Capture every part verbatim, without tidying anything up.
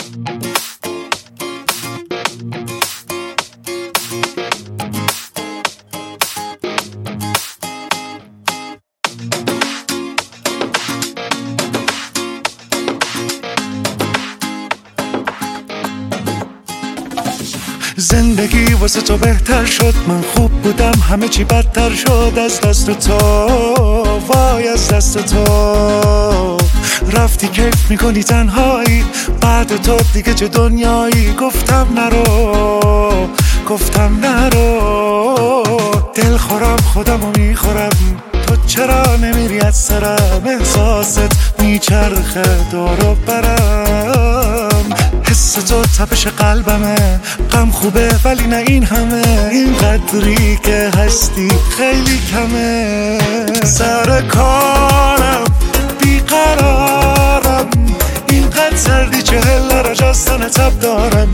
زندگی واسه تو بهتر شد، من خوب بودم همه چی بدتر شد. از دست تو وای از دست تو رفتی کیف میکنی تنهایی، بعد تو دیگه چه دنیایی. گفتم نرو گفتم نرو، دل خورم خودمو میخورم، تو چرا نمیری از سرم؟ احساست میچرخه دورو برم، حس تو تپش قلبمه، غم خوبه ولی نه این همه، این قدری که هستی خیلی کمه. سر کارم بیقرارم، اینقدر سردی چهل درجه از تن تب دارم،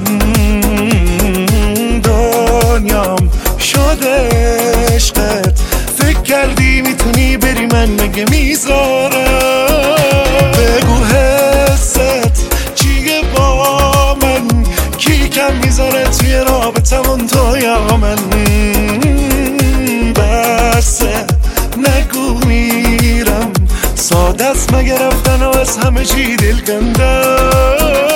دنیام شده عشقت، فکر کردی میتونی بری من مگه میذارم؟ بگو حست چیه با من، کی کم میذاره توی رابطمون تو یا من؟ بسه نگو میرم، ساده است مگه رفتن و از همه چی دل کندم.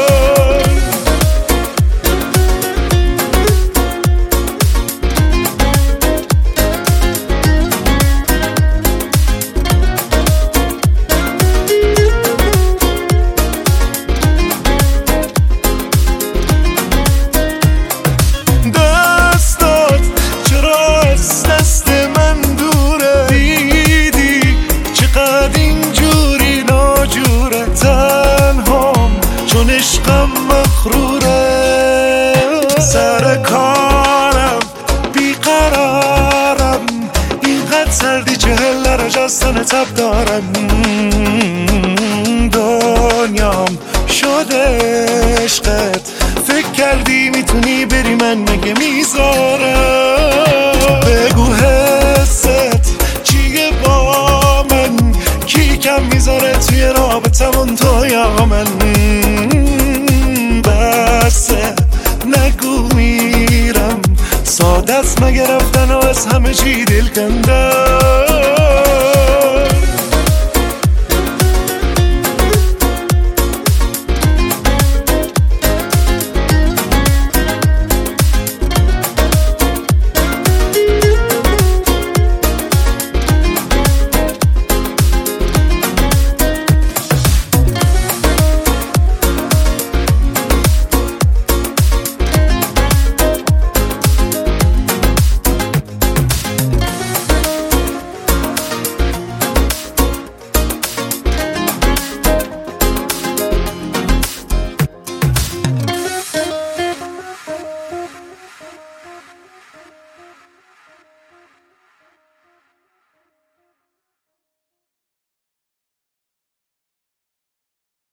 عشقم مخروره، سر کارم بیقرارم، اینقدر سردی چهل درجه از تن تب دارم، دنیام شده عشقت، فکر کردی میتونی بری من مگه میذارم؟ بگو حست چیه با من، کی کم میذاره توی رابطمون تو یا من؟ بسه نگو میرم، ساده است مگه رفتن و از همه چی دل کندم.